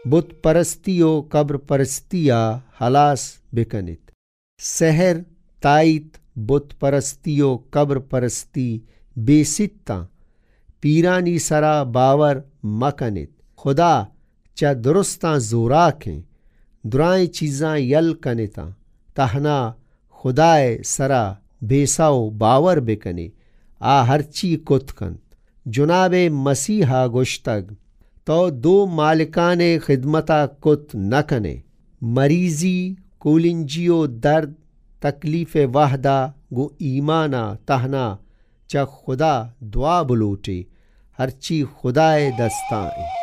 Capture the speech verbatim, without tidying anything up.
बुत परस्तियो कब्र परस्तिया हलास बिकनित। सहर ताइत बुत परस्तियो कब्र परस्ती बेसित्ता पीरानी सरा बावर मकनित। खुदा चा दुरुस्तां जोराखें दुराएं चीज़ां यल कनिता तहना खुदाए सरा बेसाओ बावर बिकने आ हरची कुतकंत। जुनाबे मसीहा गुश्तग तो दो मालिकाने खिदमता कुत न कने। मरीजी कोलिंजियो दर्द तकलीफ़ वाहदा गो ईमाना तहना चा खुदा दुआ बुलोटे हरची खुदाए दस्ताएं।